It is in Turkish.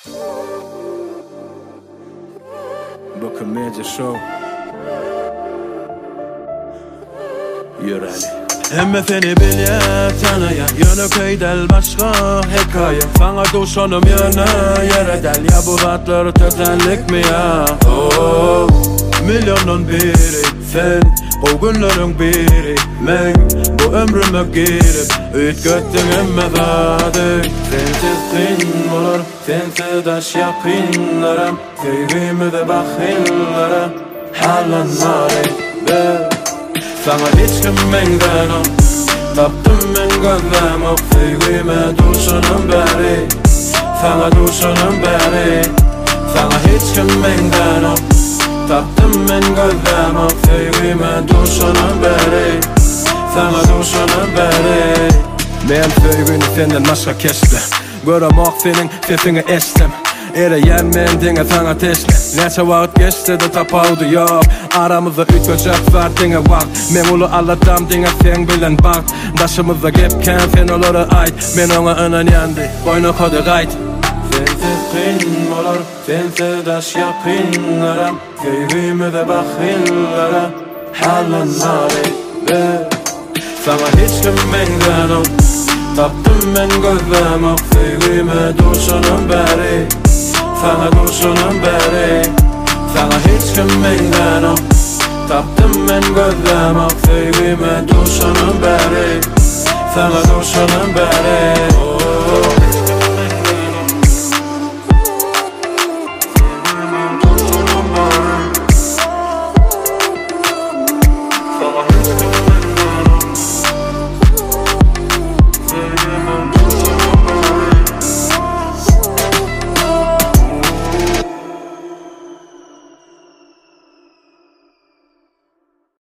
Bu komedya show. Yüreğli Hemme seni bilye tanıya Yönü köydel başka hikaye Sana duşanım yönü yere del Ya bu zatları tötenlik mi ya oh, milyonun biri sen O günlerin biri men Bu ömrüme girip Üt göttün emme zadı Sensiz kın olur Sensiz daş yakınlarım Sevgimi de bakınlarım Halanları be Sana hiç kim mengdanım Taptım men gözlem ok Sevgime duşanım beri Sana duşanım beri Sana hiç kim mengdanım Taptım men gözlem ok Sevgime duşanım beri Sana duşanım beri Men sevgini senden başka kestim Görem ok senin sesini estim Ereyen men dine sana teslim Neçe vaqt geçti de tapavdu yok Aramızda üç köşek var dine vaqt Men ulu allatam dine sen bilen bak Daşımızda gepken sen oları ait Men ona önen yendi boynu kodu gayt Sensiz kın olur Sensiz daş yakınlarım Sevgimi de bakınlarım Halanları be Sana hiç kim mengdanım Taptım men gözlem ok Sevgime duşanım beri Sana duşanım beri Sana hiç kim mengdanım Taptım men gözlem ok Sevgime duşanım beri Sana duşanım beri oh.